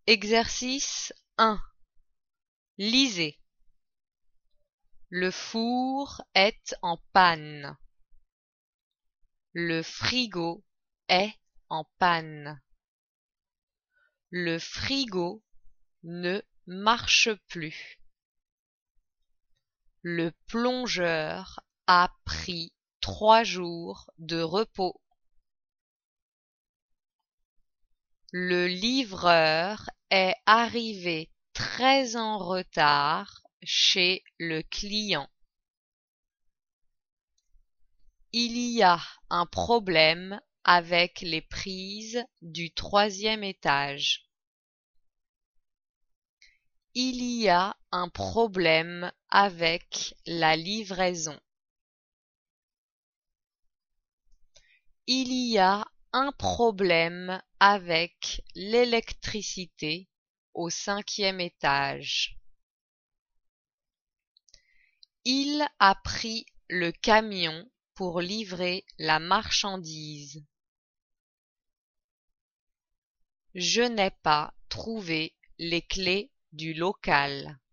Exercice 1. Lisez. Le four est en panne. Le frigo est en panne. Le frigo ne marche plus. Le plongeur a pris 3 jours de repos. Le livreur est arrivé très en retard chez le client. Il y a un problème avec les prises du 3e étage. Il y a un problème avec la livraison. Il y a un problème avec l'électricité au 5e étage. Il a pris le camion pour livrer la marchandise. Je n'ai pas trouvé les clés du local.